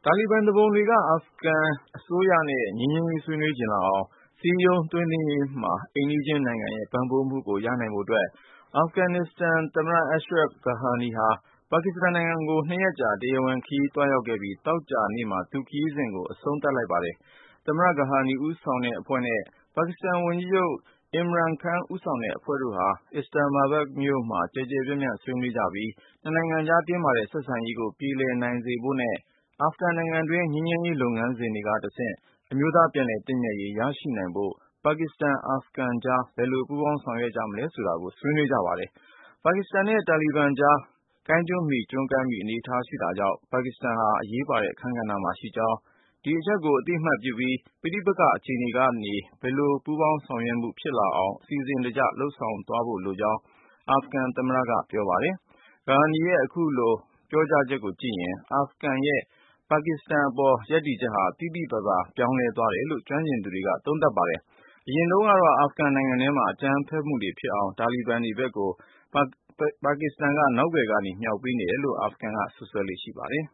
တာလီဘန်သူပုန်တွေကအာဖဂန်အစိုးရနဲ့ငြိမ်းချမ်းရေးဆွေးနွေးချင်လာအောင်စည်းရုံးသွင်းသင်းရေးမှာအိမ်နီးချင်းနိုင်ငံရဲ့ပံ့ပိုးမှုကိုရနိုင်ဖို့အတွက်အာဖဂန်နစ္စတန်သမ္မတ Ashraf Ghani ဟာပါကစ္စတန်နိုင်ငံကို2 ရက်ကြာတရားဝင်ခရီးသွားရောက်ခဲ့ပြီးသောကြာနေ့မှာသူခရီးစဉ်ကိုအဆုံးသတ်လိုက်ပါတယ်။သမ္မတ Ghani ဦးဆောင်တဲ့အဖွဲ့နဲ့ပါကစ္စတန်ဝန်ကြီးချုပ် Imran Khan ဦးဆောင်တဲ့အဖွဲ့တို့ဟာအစ္စလာမ်မာဘတ်မြို့မှာကျယ်ကျယ်ပြန့်ပြန့်ဆွေးနွေးကြပြီးနှစ်နိုင်ငံကြားတင်းမာတဲ့ဆက်ဆံရေးကိုပြေလည်နိုင်စေဖို့နဲ့အာဖဂန်နိုင်ငံတွင်းငြိမ်းချမ်းရေးလုပ်ငန်းစဉ်တွေကတဆင့်အမျိုးသားပြန်လည်သင့်မြတ်ရေးရရှိနိုင်ဖို့ပါကစ္စတန်-အာဖဂန်ကြားဘယ်လိုပူးပေါင်းဆောင်ရွက်ကြမလဲဆိုတာကိုဆွေးနွေးကြပါတယ်။ပါကစ္စတန်နဲ့တာလီဘန်ကြားကိုင်းကျွန်းမှီကျွန်းကမ်းမှီအနေအထားရှိတာကြောင့်ပါကစ္စတန်ဟာအရေးပါတဲ့အခန်းကဏ္ဍမှာရှိကြောင်းဒီအချက်ကိုအသိအမှတ်ပြုပြီးပဋိပက္ခအခြေအနေကနေဘယ်လိုပူးပေါင်းဆောင်ရွက်မှုဖြစ်လာအောင်အစီအစဉ်တကျလုပ်ဆောင်သွားဖို့လိုကြောင်းအာဖဂန်သမ္မတကပြောပါတယ်။ Ghani ရဲ့အခုလိုပြောကြားချက်ကိုကြည့်ရင်အာဖဂန်ရဲ့ပါကစ္စတန်အပေါ်ရပ်တည်ချက်ဟာသိသိသာသာပြောင်းလဲသွားတယ်လို့ကျွမ်းကျင်သူတွေကသုံးသပ်ပါတယ်။အရင်တုန်းကတော့အာဖဂန်နိုင်ငံထဲမှာအကြမ်းဖက်မှုတွေဖြစ်အောင်တာလီဘန်တွေဘက်ကိုပါကစ္စတန်ကနောက်ကွယ်ကနေမြှောက်ပေးနေတယ်လို့အာဖဂန်ကစွပ်စွဲလေ့ရှိပါတယ်